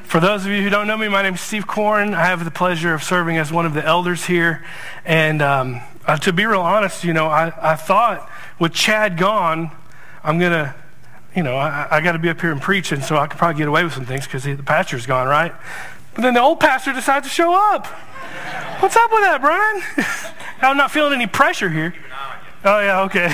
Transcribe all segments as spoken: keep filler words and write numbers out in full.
For those of you who don't know me, my name is Steve Korn. I have the pleasure of serving as one of the elders here. And um, uh, to be real honest, you know, I, I thought with Chad gone, I'm going to, you know, I, I got to be up here and preach, and so I could probably get away with some things because the pastor's gone, right? But then the old pastor decides to show up. What's up with that, Brian? I'm not feeling any pressure here. Oh, yeah, okay.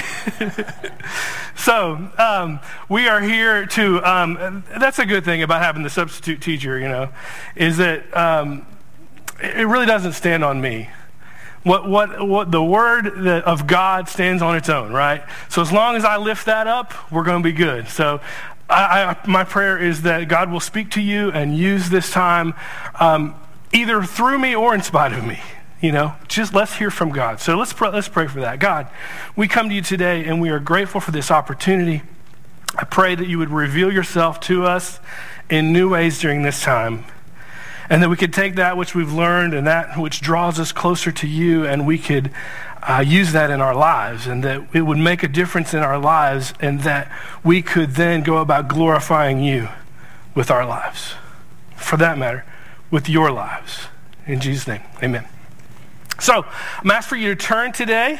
So, um, we are here to, um, that's a good thing about having the substitute teacher, you know, is that um, it really doesn't stand on me. What what what the word that, of God stands on its own, right? So as long as I lift that up, we're going to be good. So I, I, my prayer is that God will speak to you and use this time um, either through me or in spite of me. You know, just let's hear from God. So let's pray, let's pray for that. God, we come to you today and we are grateful for this opportunity. I pray that you would reveal yourself to us in new ways during this time, and that we could take that which we've learned and that which draws us closer to you, and we could uh, use that in our lives, and that it would make a difference in our lives, and that we could then go about glorifying you with our lives. For that matter, with your lives. In Jesus' name, amen. So, I'm asked for you to turn today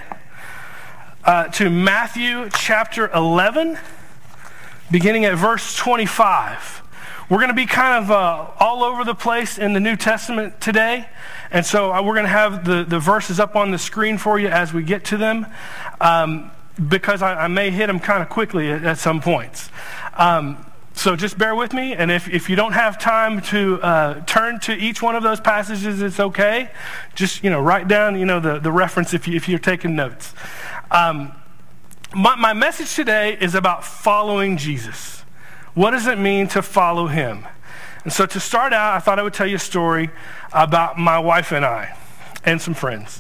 uh, to Matthew chapter eleven, beginning at verse twenty-five. We're going to be kind of uh, all over the place in the New Testament today, and so uh, we're going to have the, the verses up on the screen for you as we get to them, um, because I, I may hit them kind of quickly at, at some points. Um, So just bear with me, and if, if you don't have time to uh, turn to each one of those passages, it's okay. Just, you know, write down, you know, the, the reference if, you, if you're taking notes. Um, my, my message today is about following Jesus. What does it mean to follow him? And so to start out, I thought I would tell you a story about my wife and I and some friends.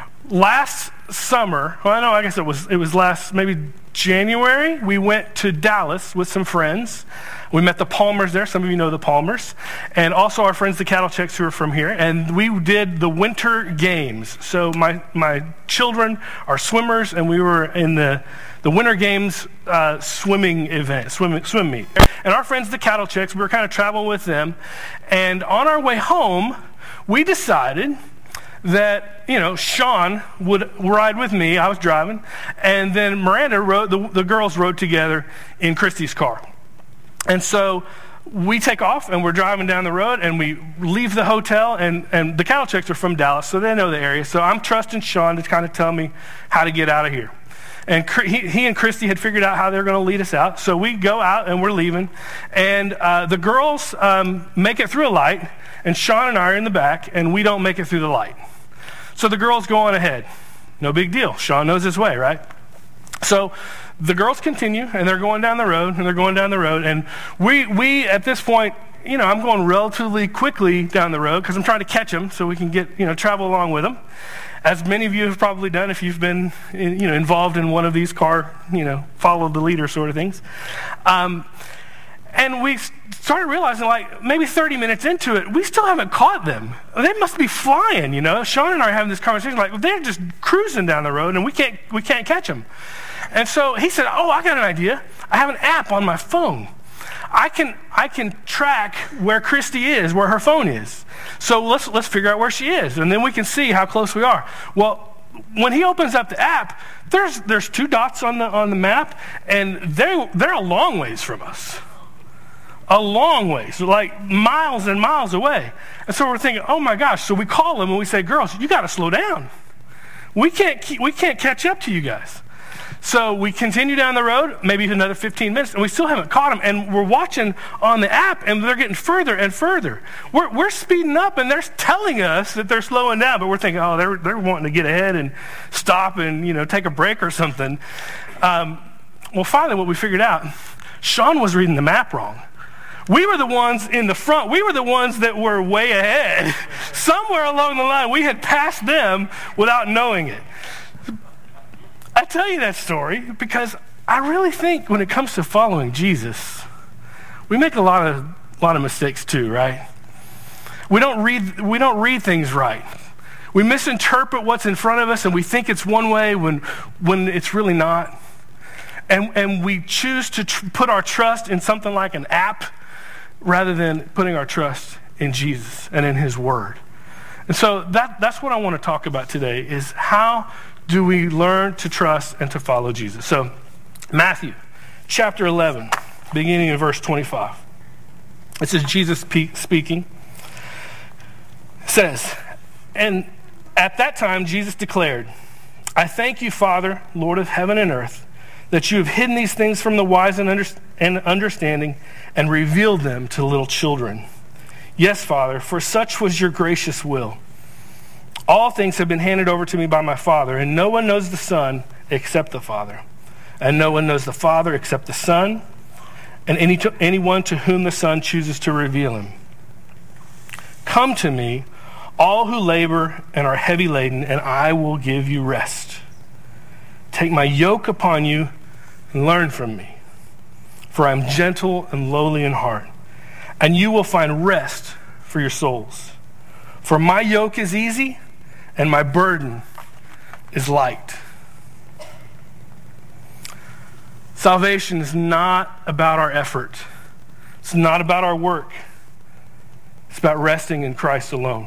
Last summer, well, no, I guess it was it was last, maybe January, we went to Dallas with some friends. We met the Palmers there. Some of you know the Palmers. And also our friends, the Cattlechecks, who are from here. And we did the winter games. So my my children are swimmers, and we were in the, the winter games uh, swimming event, swim, swim meet. And our friends, the Cattlechecks, we were kind of traveling with them. And on our way home, we decided that, you know, Sean would ride with me. I was driving. And then Miranda rode, the, the girls rode together in Christy's car. And so we take off and we're driving down the road and we leave the hotel, and, and the Cattlechecks are from Dallas, so they know the area. So I'm trusting Sean to kind of tell me how to get out of here. And he, he and Christy had figured out how they're going to lead us out. So we go out and we're leaving. And uh, the girls um, make it through a light, and Sean and I are in the back, and we don't make it through the light. So the girls go on ahead. No big deal. Sean knows his way, right? So the girls continue, and they're going down the road, and they're going down the road. And we, we at this point, you know, I'm going relatively quickly down the road because I'm trying to catch them so we can get, you know, travel along with them. As many of you have probably done if you've been, you know, involved in one of these car, you know, follow the leader sort of things. Um, And we started realizing, like, maybe thirty minutes into it, we still haven't caught them. They must be flying, you know. Sean and I are having this conversation, like, they're just cruising down the road, and we can't we can't catch them. And so he said, oh, I got an idea. I have an app on my phone. I can I can track where Christy is, where her phone is. So let's let's figure out where she is, and then we can see how close we are. Well, when he opens up the app, there's there's two dots on the on the map, and they they're a long ways from us. A long ways, like miles and miles away. And so we're thinking, oh my gosh. So we call them and we say, girls, you got to slow down. We can't keep, we can't catch up to you guys. So we continue down the road, maybe another fifteen minutes, and we still haven't caught them. And we're watching on the app, and they're getting further and further. We're, we're speeding up, and they're telling us that they're slowing down, but we're thinking, oh, they're, they're wanting to get ahead and stop and, you know, take a break or something. Um, well, finally, what we figured out, Sean was reading the map wrong. We were the ones in the front. We were the ones that were way ahead. Somewhere along the line, we had passed them without knowing it. I tell you that story because I really think when it comes to following Jesus, we make a lot of a lot of mistakes too, right? We don't read we don't read things right. We misinterpret what's in front of us, and we think it's one way when when it's really not. And and we choose to tr- put our trust in something like an app rather than putting our trust in Jesus and in his word. And so that, that's what I want to talk about today, is how do we learn to trust and to follow Jesus? So Matthew chapter eleven, beginning in verse twenty-five. This is Jesus speaking. It says, and at that time Jesus declared, I thank you, Father, Lord of heaven and earth, that you have hidden these things from the wise and, under- and understanding and revealed them to little children. Yes, Father, for such was your gracious will. All things have been handed over to me by my Father, and no one knows the Son except the Father. And no one knows the Father except the Son, and any to, anyone to whom the Son chooses to reveal him. Come to me, all who labor and are heavy laden, and I will give you rest. Take my yoke upon you and learn from me, for I am gentle and lowly in heart, and you will find rest for your souls. For my yoke is easy and my burden is light. Salvation is not about our effort. It's not about our work. It's about resting in Christ alone.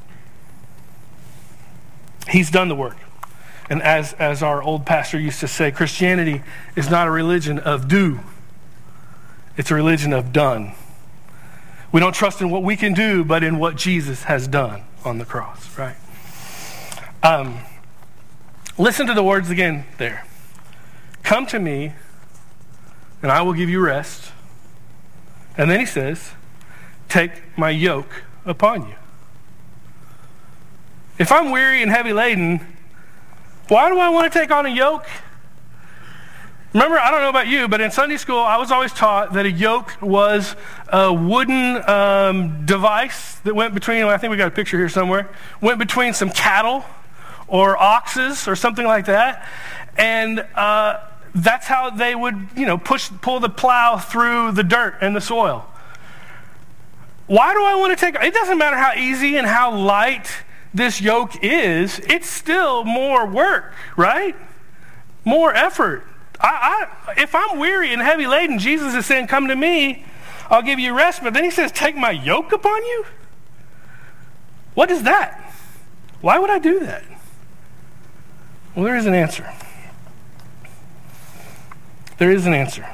He's done the work. And as, as our old pastor used to say, Christianity is not a religion of do. It's a religion of done. We don't trust in what we can do, but in what Jesus has done on the cross, right? Um, listen to the words again there. Come to me, and I will give you rest. And then he says, take my yoke upon you. If I'm weary and heavy laden, why do I want to take on a yoke? Remember, I don't know about you, but in Sunday school, I was always taught that a yoke was a wooden um, device that went between, I think we got a picture here somewhere, went between some cattle or oxes or something like that. And uh, that's how they would, you know, push, pull the plow through the dirt and the soil. Why do I want to take, it doesn't matter how easy and how light this yoke is, it's still more work, right? More effort. I, I, if I'm weary and heavy laden, Jesus is saying, come to me, I'll give you rest. But then he says, take my yoke upon you? What is that? Why would I do that? Well, there is an answer. There is an answer.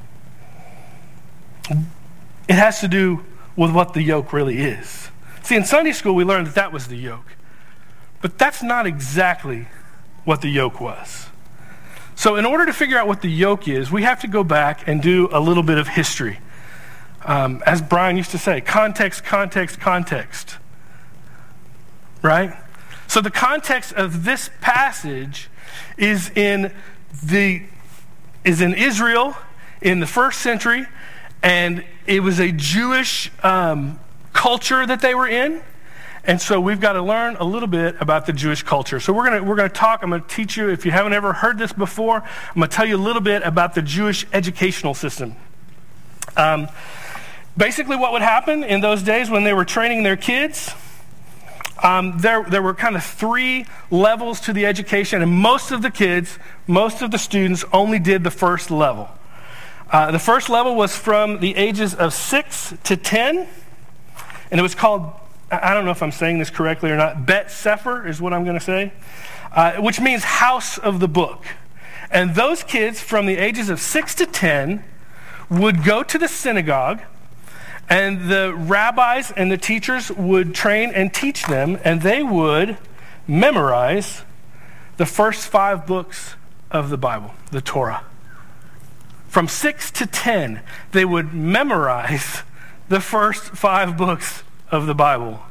It has to do with what the yoke really is. See, in Sunday school, we learned that that was the yoke. But that's not exactly what the yoke was. So in order to figure out what the yoke is, we have to go back and do a little bit of history. Um, as Brian used to say, context, context, context. Right? So the context of this passage is in the is in Israel in the first century, and it was a Jewish um, culture that they were in. And so we've got to learn a little bit about the Jewish culture. So we're going to we're going to talk. I'm going to teach you, if you haven't ever heard this before, I'm going to tell you a little bit about the Jewish educational system. Um, basically what would happen in those days when they were training their kids, um, there, there were kind of three levels to the education, and most of the kids, most of the students only did the first level. Uh, the first level was from the ages of six to ten, and it was called, I don't know if I'm saying this correctly or not, Bet Sefer is what I'm going to say, uh, which means house of the book. And those kids from the ages of six to ten would go to the synagogue, and the rabbis and the teachers would train and teach them, and they would memorize the first five books of the Bible, the Torah. From six to ten, they would memorize the first five books of the Bible.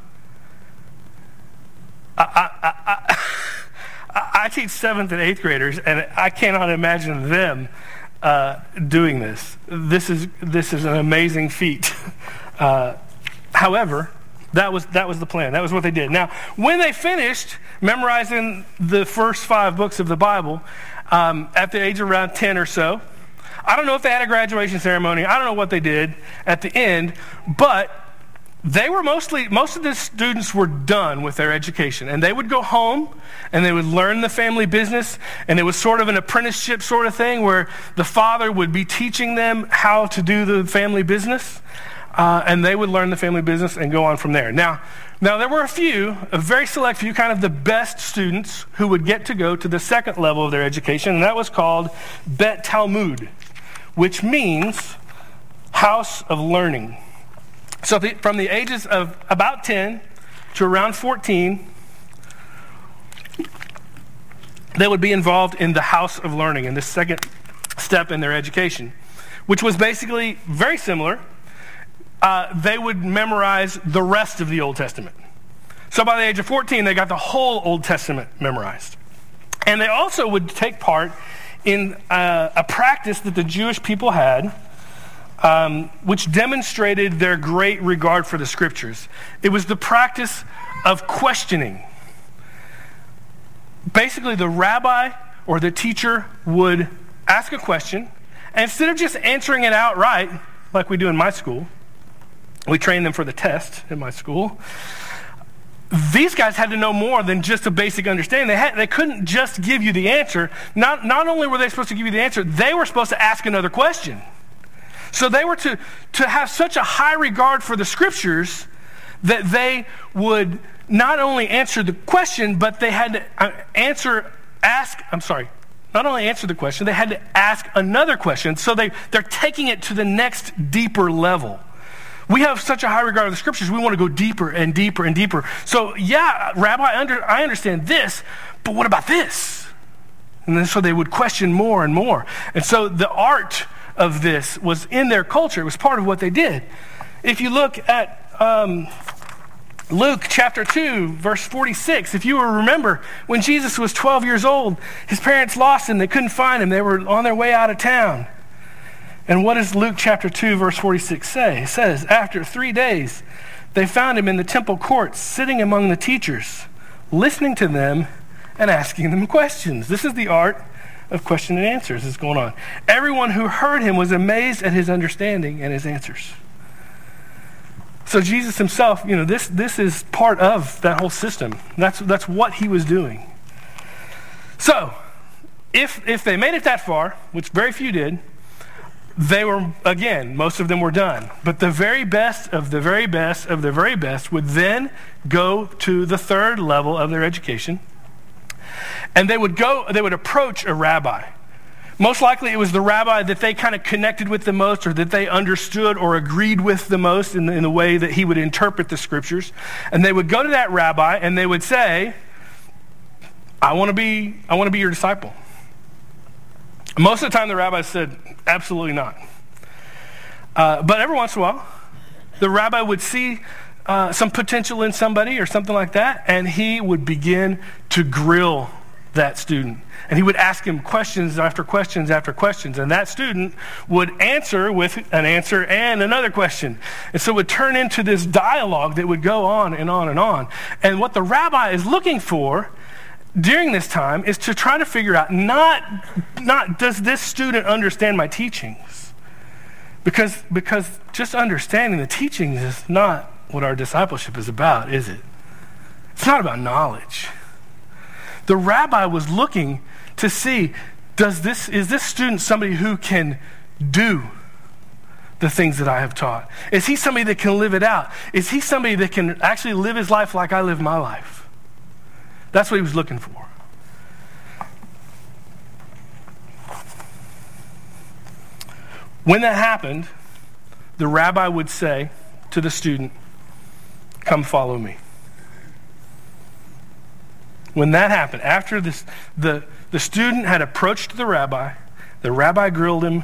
I, I, I, I, I teach seventh and eighth graders, and I cannot imagine them uh, doing this. This is this is an amazing feat. Uh, however, that was that was the plan. That was what they did. Now, when they finished memorizing the first five books of the Bible, um, at the age of around ten or so, I don't know if they had a graduation ceremony. I don't know what they did at the end, but they were mostly, most of the students were done with their education, and they would go home and they would learn the family business, and it was sort of an apprenticeship sort of thing where the father would be teaching them how to do the family business. uh, and they would learn the family business and go on from there. Now, now there were a few, a very select few, kind of the best students who would get to go to the second level of their education, and that was called Bet Talmud, which means house of learning. So the, from the ages of about ten to around fourteen, they would be involved in the house of learning, in the second step in their education, which was basically very similar. Uh, they would memorize the rest of the Old Testament. So by the age of fourteen, they got the whole Old Testament memorized. And they also would take part in uh, a practice that the Jewish people had, um, which demonstrated their great regard for the Scriptures. It was the practice of questioning. Basically, the rabbi or the teacher would ask a question, and instead of just answering it outright, like we do in my school, we train them for the test in my school, these guys had to know more than just a basic understanding. They had, they couldn't just give you the answer. Not, not only were they supposed to give you the answer, they were supposed to ask another question. So they were to, to have such a high regard for the Scriptures that they would not only answer the question, but they had to answer, ask, I'm sorry, not only answer the question, they had to ask another question. So they, they're taking it to the next deeper level. We have such a high regard of the Scriptures, we want to go deeper and deeper and deeper. So yeah, Rabbi, under, I understand this, but what about this? And then so they would question more and more. And so the art of this was in their culture. It was part of what they did. If you look at um, Luke chapter two, verse forty-six, if you will remember, when Jesus was twelve years old, his parents lost him. They couldn't find him. They were on their way out of town. And what does Luke chapter two, verse forty-six say? It says, after three days, they found him in the temple courts, sitting among the teachers, listening to them and asking them questions. This is the art of question and answers that's going on. Everyone who heard him was amazed at his understanding and his answers. So Jesus himself, you know, this, this is part of that whole system. That's, that's what he was doing. So, if, if they made it that far, which very few did, they were, again, most of them were done. But the very best of the very best of the very best would then go to the third level of their education. And they would go, they would approach a rabbi. Most likely it was the rabbi that they kind of connected with the most, or that they understood or agreed with the most in the, in the way that he would interpret the Scriptures. And they would go to that rabbi and they would say, I want to be, I want to be your disciple. Most of the time the rabbi said, absolutely not. Uh, but every once in a while, the rabbi would see uh, some potential in somebody or something like that, and he would begin to grill that student. And he would ask him questions after questions after questions, and that student would answer with an answer and another question. And so it would turn into this dialogue that would go on and on and on. And what the rabbi is looking for during this time is to try to figure out, not, not does this student understand my teachings? Because, because just understanding the teachings is not what our discipleship is about, is it? It's not about knowledge. The rabbi was looking to see, does this, is this student somebody who can do the things that I have taught? Is he somebody that can live it out? Is he somebody that can actually live his life like I live my life? That's what he was looking for. When that happened, the rabbi would say to the student, come follow me. When that happened, after this, the, the student had approached the rabbi, the rabbi grilled him,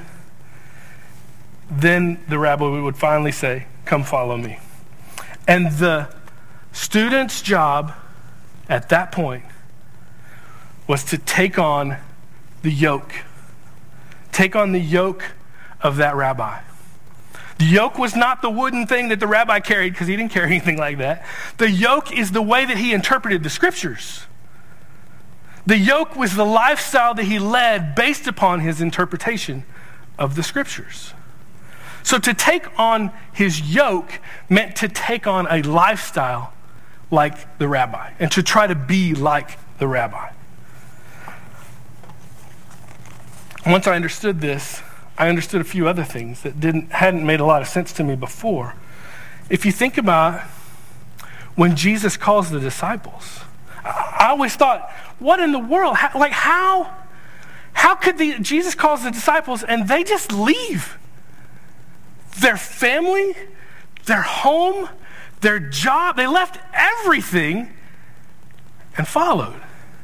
then the rabbi would finally say, come follow me. And the student's job at that point was to take on the yoke. Take on the yoke of that rabbi. The yoke was not the wooden thing that the rabbi carried, because he didn't carry anything like that. The yoke is the way that he interpreted the Scriptures. The yoke was the lifestyle that he led based upon his interpretation of the Scriptures. So to take on his yoke meant to take on a lifestyle like the rabbi, and to try to be like the rabbi. Once I understood this, I understood a few other things that didn't hadn't made a lot of sense to me before. If you think about when Jesus calls the disciples, I, I always thought, what in the world? How, like how, how could the, Jesus calls the disciples and they just leave their family, their home, their job? They left everything and followed.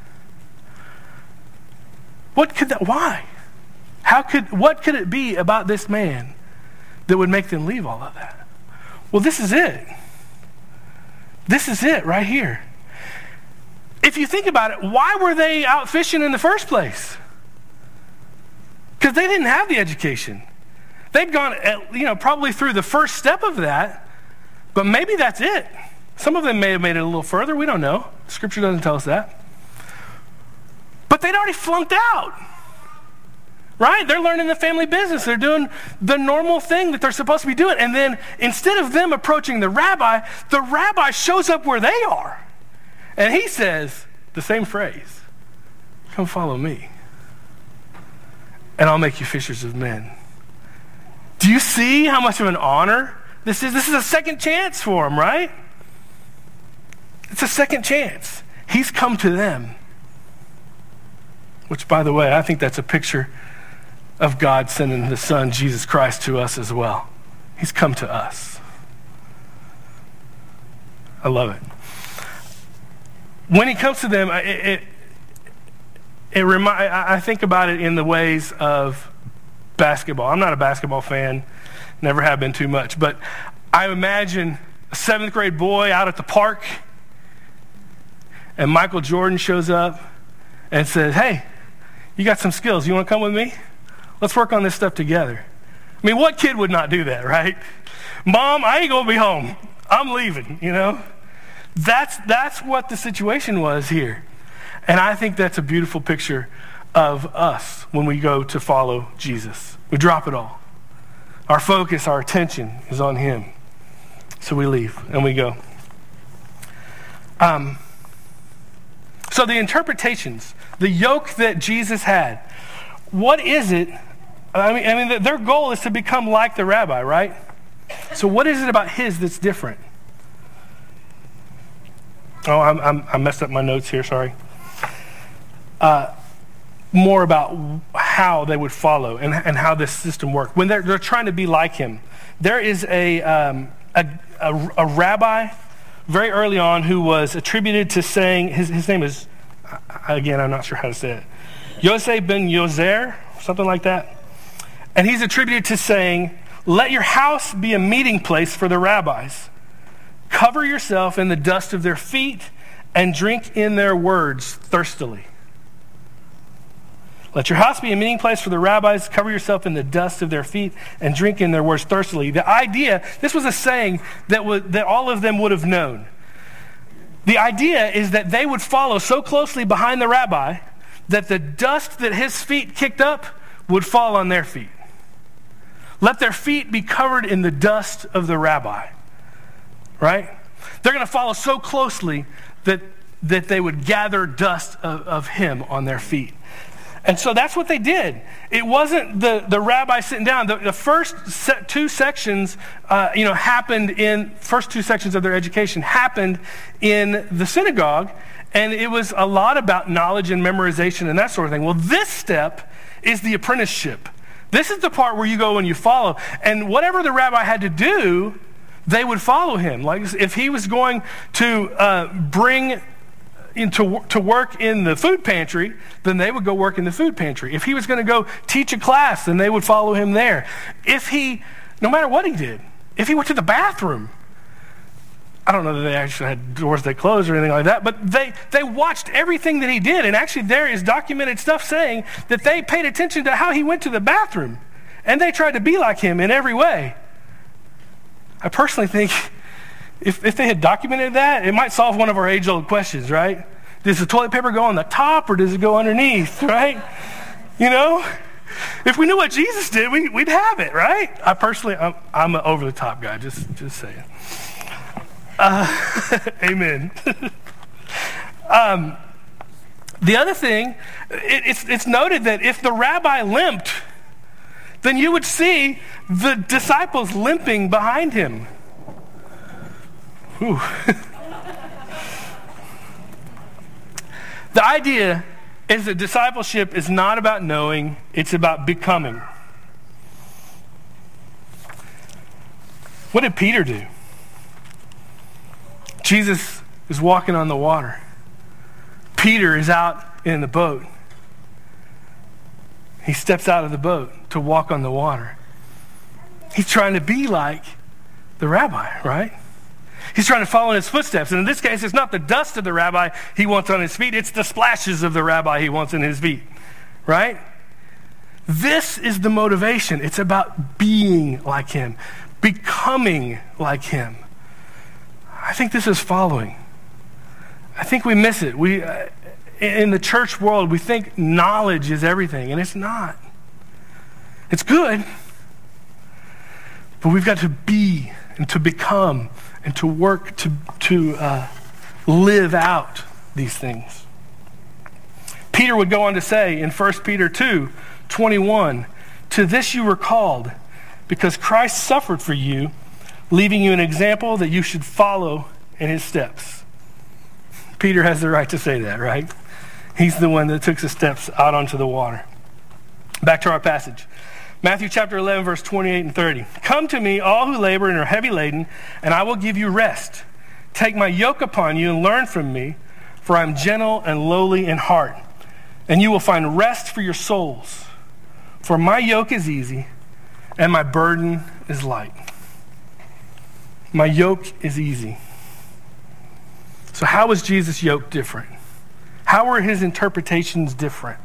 What could that, why? How could, what could it be about this man that would make them leave all of that? Well, this is it. This is it right here. If you think about it, why were they out fishing in the first place? Because they didn't have the education. They'd gone, you know, probably through the first step of that, but maybe that's it. Some of them may have made it a little further. We don't know. Scripture doesn't tell us that. But they'd already flunked out. Right? They're learning the family business. They're doing the normal thing that they're supposed to be doing. And then instead of them approaching the rabbi, the rabbi shows up where they are. And he says the same phrase, come follow me, and I'll make you fishers of men. Do you see how much of an honor this is? This is a second chance for him, right? It's a second chance. He's come to them. Which, by the way, I think that's a picture of God sending his son, Jesus Christ, to us as well. He's come to us. I love it. When he comes to them, it, it, it remi- I think about it in the ways of basketball. I'm not a basketball fan, never have been too much, but I imagine a seventh grade boy out at the park, and Michael Jordan shows up and says, hey, you got some skills. You want to come with me? Let's work on this stuff together. I mean, what kid would not do that, right? Mom, I ain't going to be home. I'm leaving, you know? That's, that's what the situation was here. And I think that's a beautiful picture of us when we go to follow Jesus. We drop it all. Our focus, our attention is on him. So we leave and we go. Um, so the interpretations, the yoke that Jesus had, what is it? I mean, I mean, their goal is to become like the rabbi, right? So what is it about his that's different? Oh, I'm, I'm, I messed up my notes here, sorry. Uh, more about how they would follow and, and how this system worked. When they're, they're trying to be like him, there is a, um, a, a, a rabbi very early on who was attributed to saying, his, his name is, again, I'm not sure how to say it, Yosef ben Yozer, something like that. And he's attributed to saying, let your house be a meeting place for the rabbis. Cover yourself in the dust of their feet and drink in their words thirstily. Let your house be a meeting place for the rabbis. Cover yourself in the dust of their feet and drink in their words thirstily. The idea, this was a saying that, would, that all of them would have known. The idea is that they would follow so closely behind the rabbi that the dust that his feet kicked up would fall on their feet. Let their feet be covered in the dust of the rabbi. Right? They're going to follow so closely that, that they would gather dust of, of him on their feet. And so that's what they did. It wasn't the, the rabbi sitting down. The, the first set, two sections, uh, you know, happened in, first two sections of their education happened in the synagogue, and it was a lot about knowledge and memorization and that sort of thing. Well, this step is the apprenticeship. This is the part where you go and you follow. And whatever the rabbi had to do, they would follow him. Like if he was going to uh, bring into to work in the food pantry, then they would go work in the food pantry. If he was going to go teach a class, then they would follow him there. If he, no matter what he did, if he went to the bathroom, I don't know that they actually had doors they closed or anything like that, but they, they watched everything that he did. And actually there is documented stuff saying that they paid attention to how he went to the bathroom. And they tried to be like him in every way. I personally think if, if they had documented that, it might solve one of our age-old questions, right? Does the toilet paper go on the top or does it go underneath, right? You know? If we knew what Jesus did, we, we'd have it, right? I personally, I'm, I'm an over-the-top guy, just, just saying. Uh, amen. um, the other thing, it, it's, it's noted that if the rabbi limped, then you would see the disciples limping behind him. Whew. The idea is that discipleship is not about knowing, it's about becoming. What did Peter do? Jesus is walking on the water. Peter is out in the boat. He steps out of the boat to walk on the water. He's trying to be like the rabbi, right? He's trying to follow in his footsteps. And in this case, it's not the dust of the rabbi he wants on his feet. It's the splashes of the rabbi he wants in his feet, right? This is the motivation. It's about being like him, becoming like him. I think this is following. I think we miss it. We, uh, in the church world, we think knowledge is everything, and it's not. It's good, but we've got to be and to become and to work to, to uh, live out these things. Peter would go on to say in First Peter two twenty-one, "To this you were called, because Christ suffered for you, leaving you an example that you should follow in his steps." Peter has the right to say that, right? He's the one that took the steps out onto the water. Back to our passage. Matthew chapter eleven, verse twenty-eight and thirty. "Come to me, all who labor and are heavy laden, and I will give you rest. Take my yoke upon you and learn from me, for I am gentle and lowly in heart, and you will find rest for your souls. For my yoke is easy, and my burden is light." My yoke is easy. So how was Jesus' yoke different? How were his interpretations different?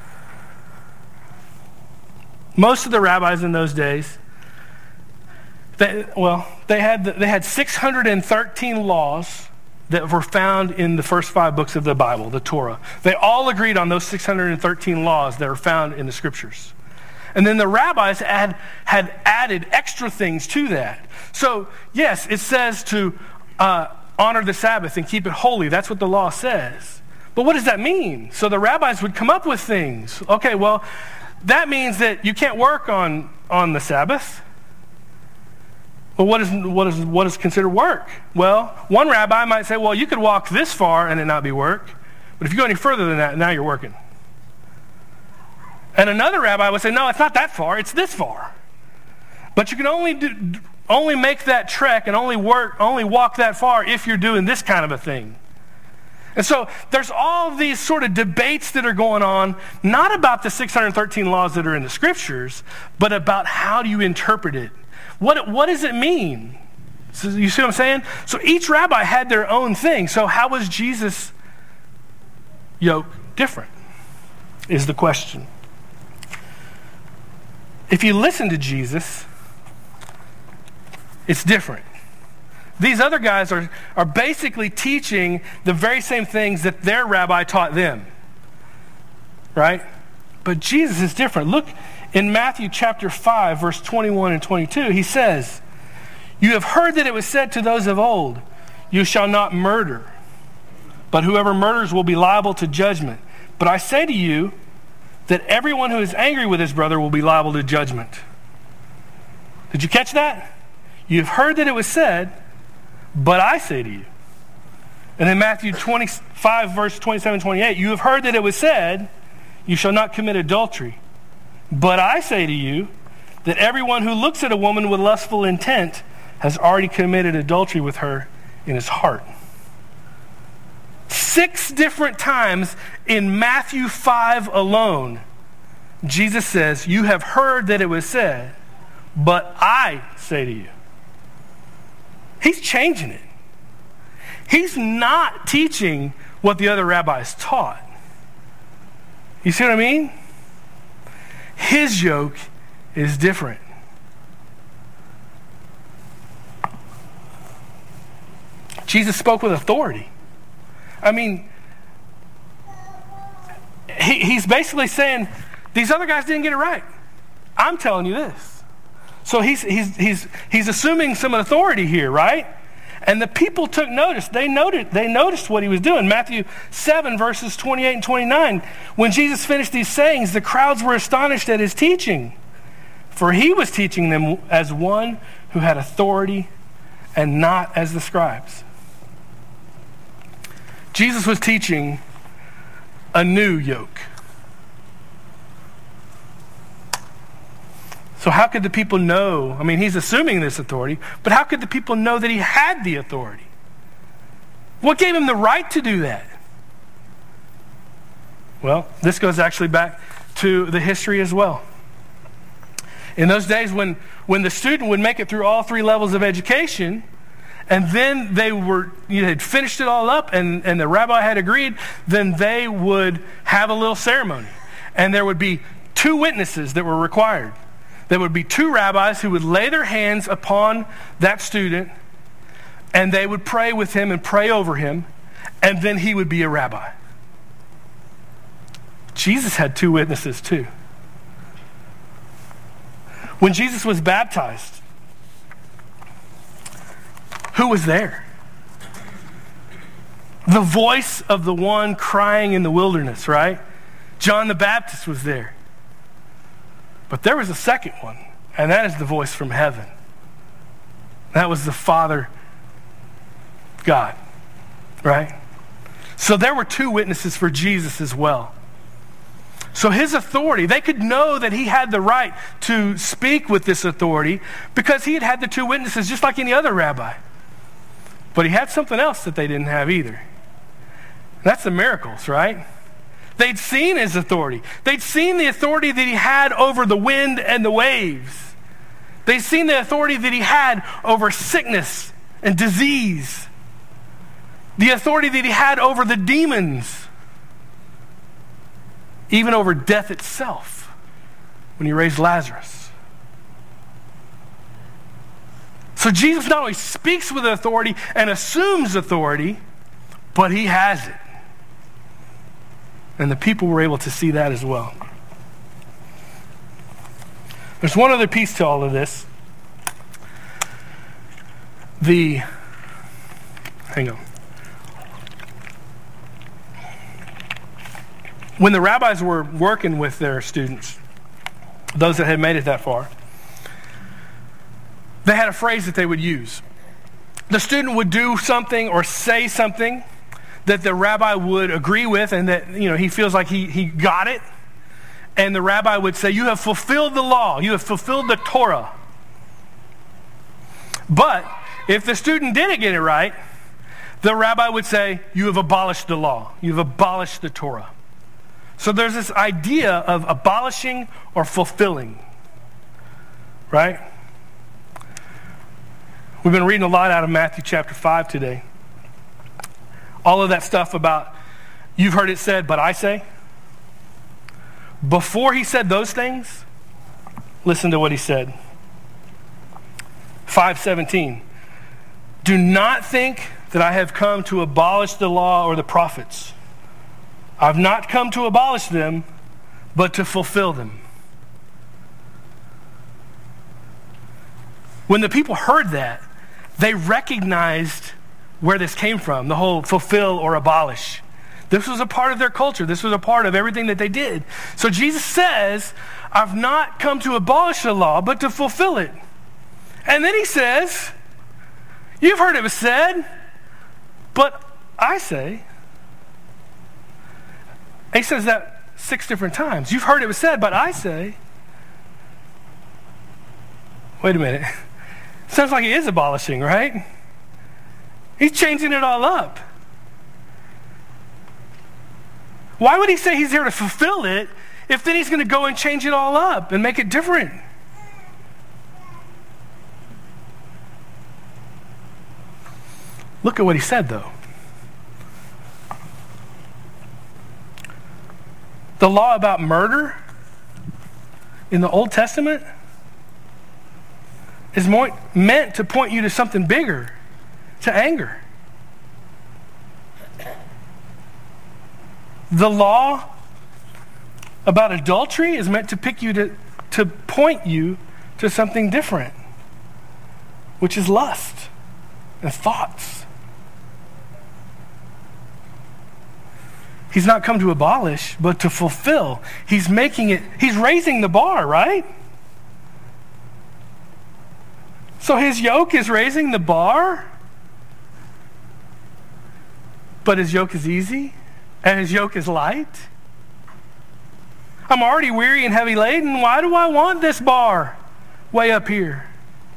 Most of the rabbis in those days, they, well, they had they had six hundred thirteen laws that were found in the first five books of the Bible, the Torah. They all agreed on those six hundred thirteen laws that are found in the scriptures. And then the rabbis had, had added extra things to that. So, yes, it says to uh, honor the Sabbath and keep it holy. That's what the law says. But what does that mean? So the rabbis would come up with things. Okay, well, that means that you can't work on, on the Sabbath. Well, what is, what is, what is considered work? Well, one rabbi might say, well, you could walk this far and it not be work. But if you go any further than that, now you're working. And another rabbi would say, no, it's not that far, it's this far. But you can only do, only make that trek and only work, only walk that far if you're doing this kind of a thing. And so there's all of these sort of debates that are going on, not about the six hundred thirteen laws that are in the scriptures, but about how do you interpret it. What, what does it mean? So you see what I'm saying? So each rabbi had their own thing. So how was Jesus' yoke different, is the question. If you listen to Jesus, it's different. These other guys are, are basically teaching the very same things that their rabbi taught them. Right? But Jesus is different. Look in Matthew chapter five, verse twenty-one and twenty-two. He says, "You have heard that it was said to those of old, 'You shall not murder. But whoever murders will be liable to judgment. But I say to you that everyone who is angry with his brother will be liable to judgment.'" Did you catch that? "You've heard that it was said, but I say to you." And in Matthew twenty-five, verse twenty-seven, twenty-eight, "You have heard that it was said, 'You shall not commit adultery.' But I say to you that everyone who looks at a woman with lustful intent has already committed adultery with her in his heart." Six different times in Matthew five alone, Jesus says, "You have heard that it was said, but I say to you." He's changing it. He's not teaching what the other rabbis taught. You see what I mean? His yoke is different. Jesus spoke with authority. I mean, he, he's basically saying, these other guys didn't get it right. I'm telling you this. So he's, he's, he's, he's assuming some authority here, right? And the people took notice. They noted, they noticed what he was doing. Matthew seven, verses twenty-eight and twenty-nine. When Jesus finished these sayings, the crowds were astonished at his teaching, For he was teaching them as one who had authority and not as the scribes. Jesus was teaching a new yoke. So how could the people know? I mean, he's assuming this authority, but how could the people know that he had the authority? What gave him the right to do that? Well, this goes actually back to the history as well. In those days when, when the student would make it through all three levels of education, and then they were, you know, had finished it all up, and, and the rabbi had agreed, then they would have a little ceremony. And there would be two witnesses that were required. There would be two rabbis who would lay their hands upon that student, and they would pray with him and pray over him, and then he would be a rabbi. Jesus had two witnesses too. When Jesus was baptized, who was there? The voice of the one crying in the wilderness, right? John the Baptist was there. But there was a second one, and that is the voice from heaven. That was the Father God, right? So there were two witnesses for Jesus as well. So his authority, they could know that he had the right to speak with this authority because he had had the two witnesses just like any other rabbi. But he had something else that they didn't have either. That's the miracles, right? They'd seen his authority. They'd seen the authority that he had over the wind and the waves. They'd seen the authority that he had over sickness and disease. The authority that he had over the demons. Even over death itself, when he raised Lazarus. So Jesus not only speaks with authority and assumes authority, but he has it. And the people were able to see that as well. There's one other piece to all of this. The, hang on. When the rabbis were working with their students, those that had made it that far, they had a phrase that they would use. The student would do something or say something that the rabbi would agree with, and that, you know, he feels like he, he got it. And the rabbi would say, "You have fulfilled the law. You have fulfilled the Torah." But if the student didn't get it right, the rabbi would say, "You have abolished the law. You've abolished the Torah." So there's this idea of abolishing or fulfilling, right? We've been reading a lot out of Matthew chapter five today. All of that stuff about, you've heard it said, but I say. Before he said those things, listen to what he said. five seventeen. Do not think that I have come to abolish the law or the prophets. I've not come to abolish them, but to fulfill them. When the people heard that, they recognized where this came from, the whole fulfill or abolish. This was a part of their culture. This was a part of everything that they did. So Jesus says, I've not come to abolish the law, but to fulfill it. And then he says, you've heard it was said, but I say. He says that six different times. You've heard it was said, but I say. Wait a minute. Sounds like he is abolishing, right? He's changing it all up. Why would he say he's here to fulfill it if then he's going to go and change it all up and make it different? Look at what he said, though. The law about murder in the Old Testament is more meant to point you to something bigger, to anger. The law about adultery is meant to pick you to, to point you to something different, which is lust and thoughts. He's not come to abolish, but to fulfill. He's making it, he's raising the bar, right? So his yoke is raising the bar, but his yoke is easy, and his yoke is light. I'm already weary and heavy laden. Why do I want this bar way up here?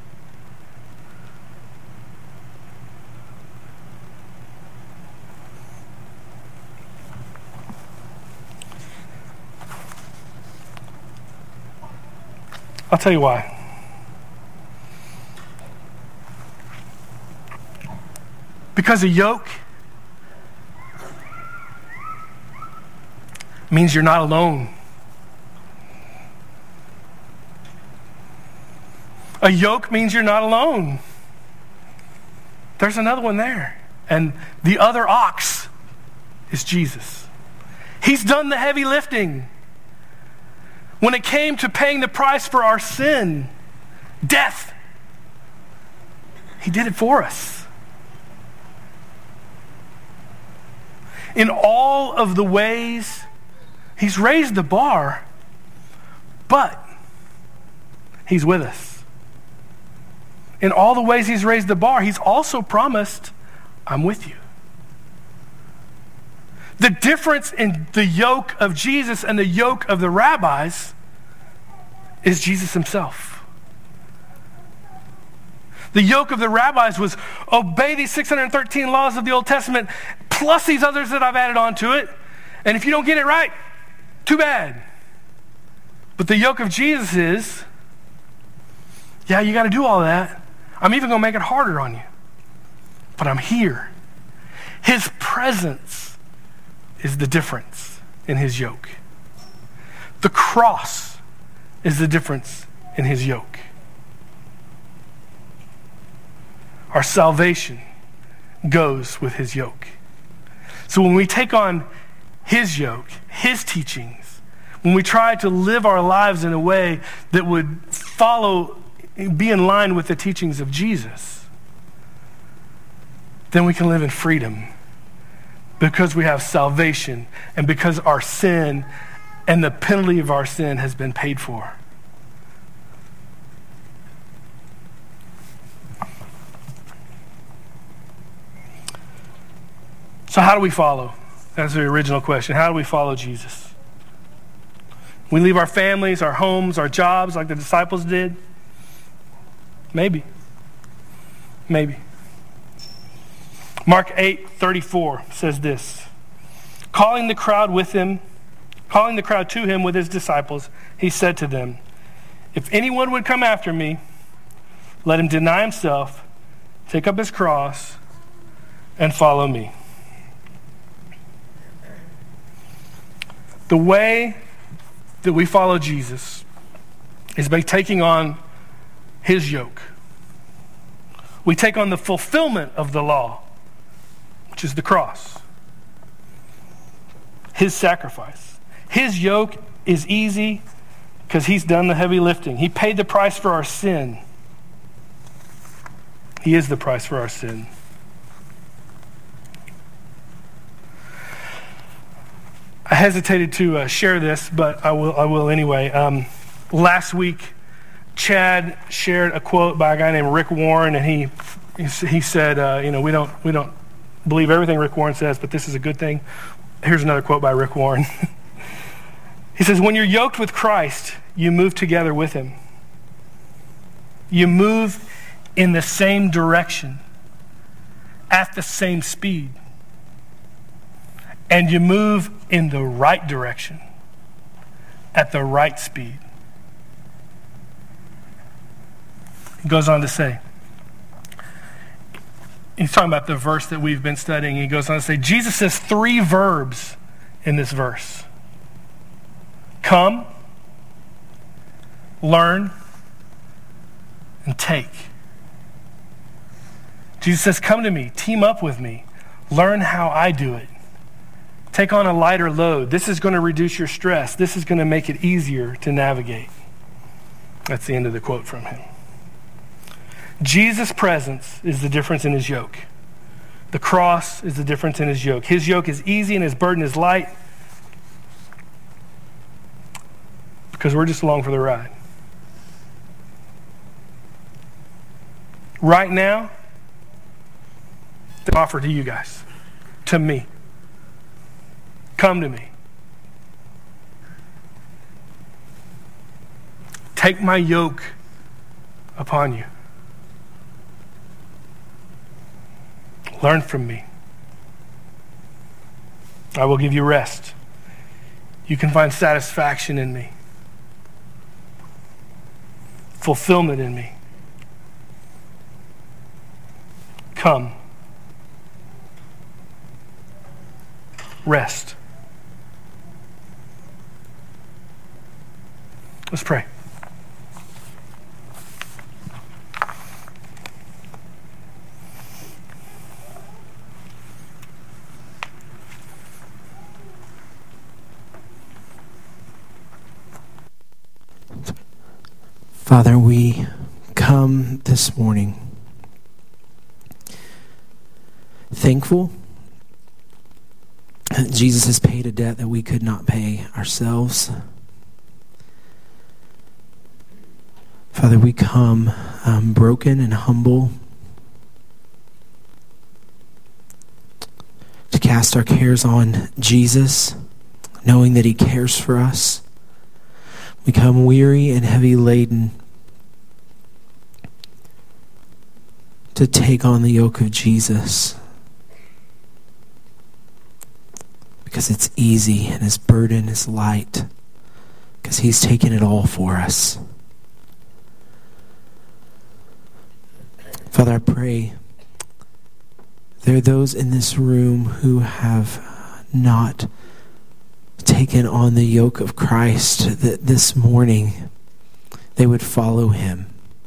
I'll tell you why. Because a yoke means you're not alone. A yoke means you're not alone. There's another one there. And the other ox is Jesus. He's done the heavy lifting. When it came to paying the price for our sin, death, he did it for us. In all of the ways, he's raised the bar, but he's with us. In all the ways he's raised the bar, he's also promised, I'm with you. The difference in the yoke of Jesus and the yoke of the rabbis is Jesus himself. The yoke of the rabbis was obey these six hundred thirteen laws of the Old Testament plus these others that I've added on to it. And if you don't get it right, too bad. But the yoke of Jesus is, yeah, you got to do all that. I'm even going to make it harder on you. But I'm here. His presence is the difference in his yoke. The cross is the difference in his yoke. Our salvation goes with his yoke. So when we take on his yoke, his teachings, when we try to live our lives in a way that would follow, be in line with the teachings of Jesus, then we can live in freedom. Because we have salvation and because our sin and the penalty of our sin has been paid for. So how do we follow? That's the original question. How do we follow Jesus? We leave our families, our homes, our jobs like the disciples did? Maybe. Maybe. Mark eight thirty-four says this. Calling the crowd with him, calling the crowd to him with his disciples, he said to them, if anyone would come after me, let him deny himself, take up his cross, and follow me. The way that we follow Jesus is by taking on his yoke. We take on the fulfillment of the law, which is the cross. His sacrifice. His yoke is easy because he's done the heavy lifting. He paid the price for our sin. He is the price for our sin. I hesitated to uh, share this, but I will I will anyway. Um, last week, Chad shared a quote by a guy named Rick Warren, and he he said, uh, you know, we don't we don't believe everything Rick Warren says, but this is a good thing. Here's another quote by Rick Warren. He says, when you're yoked with Christ, you move together with him. You move in the same direction, at the same speed. And you move in the right direction, at the right speed. He goes on to say, he's talking about the verse that we've been studying. He goes on to say, Jesus says three verbs in this verse. Come, learn, and take. Jesus says, come to me, team up with me, learn how I do it. Take on a lighter load. This is going to reduce your stress. This is going to make it easier to navigate. That's the end of the quote from him. Jesus' presence is the difference in his yoke. The cross is the difference in his yoke. His yoke is easy and his burden is light because we're just along for the ride. right now, the offer to you guys, to me. Come to me. Take my yoke upon you. Learn from me. I will give you rest. You can find satisfaction in me, fulfillment in me. Come. Rest. Let's pray. Father, we come this morning thankful that Jesus has paid a debt that we could not pay ourselves. Father, we come um, broken and humble to cast our cares on Jesus, knowing that he cares for us. We come weary and heavy laden to take on the yoke of Jesus, because it's easy and his burden is light, because he's taken it all for us. Father, I pray there are those in this room who have not taken on the yoke of Christ, that this morning they would follow him.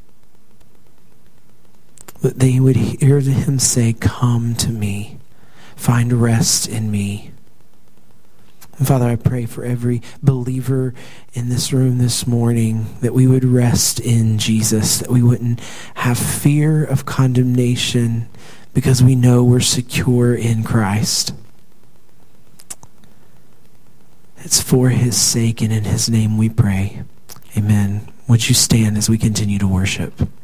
That they would hear him say, "Come to me, find rest in me." And Father, I pray for every believer in this room this morning that we would rest in Jesus, that we wouldn't have fear of condemnation because we know we're secure in Christ. It's for his sake and in his name we pray. Amen. Would you stand as we continue to worship?